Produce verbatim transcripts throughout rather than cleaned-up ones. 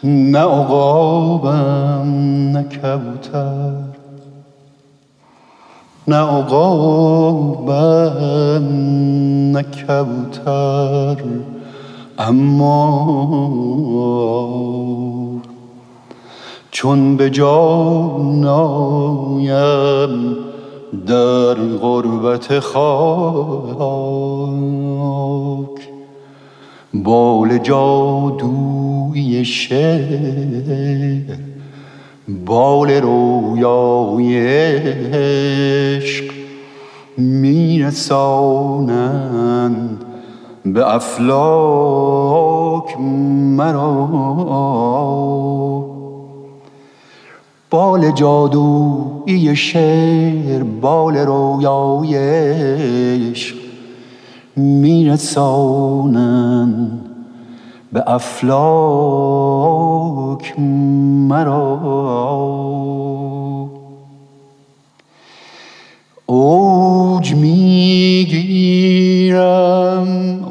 نه عقابم نه کبوتر، نه عقابم نه کبوتر، اما چون به جا نایم در غربت خاک، بال جادویی شعر، بال رویای عشق میرسانند به افلاک مرا. بال جادویی شعر، بال رویای عشق میرسانند به افلاک مرا. اوج میگیرم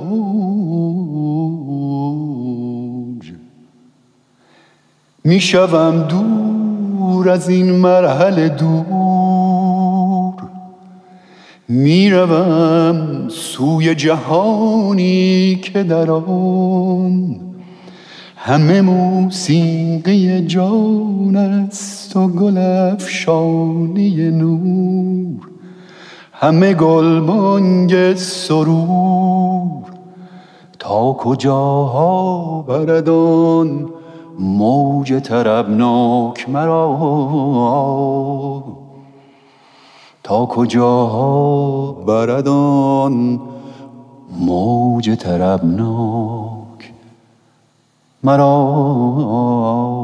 اوج، میشوم دور از این مرحله دور، میروم سوی جهانی که در آن همه موسیقی جان است و گل افشانی نور، همه گلبانگ سرور. تا کجاها برد آن موج طربناک مرا، تا کجاها برد آن موج طربناک مرا.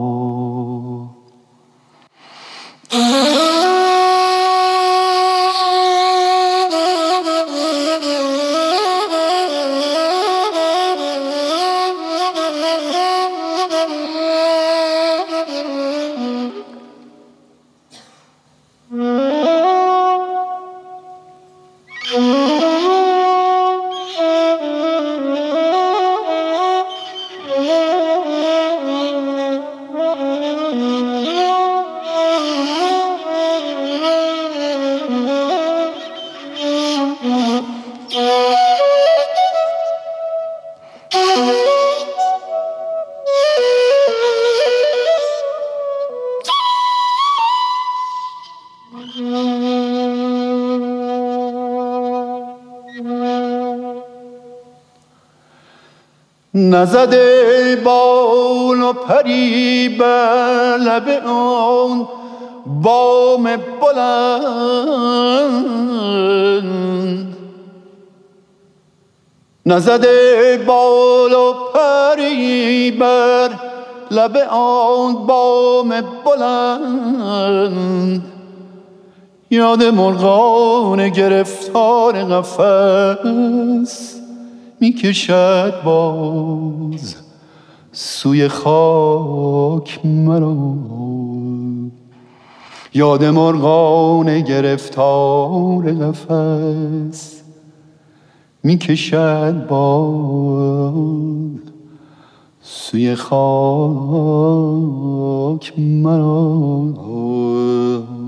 نزده بال و پری بر لب آن بام بلند، نزده بال و پری بر لب آن بام بلند. یاد مرغان گرفتار قفس میکشد باز سوی خاک مرا. یاد مرغان گرفتار قفس میکشد باز سوی خاک مرا.